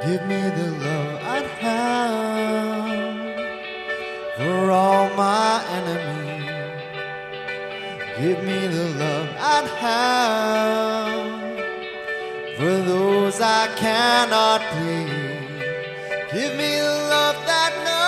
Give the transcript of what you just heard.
Give me the love I'd have for all my enemies. Give me the love I'd have for those I cannot please. Give me the love that knows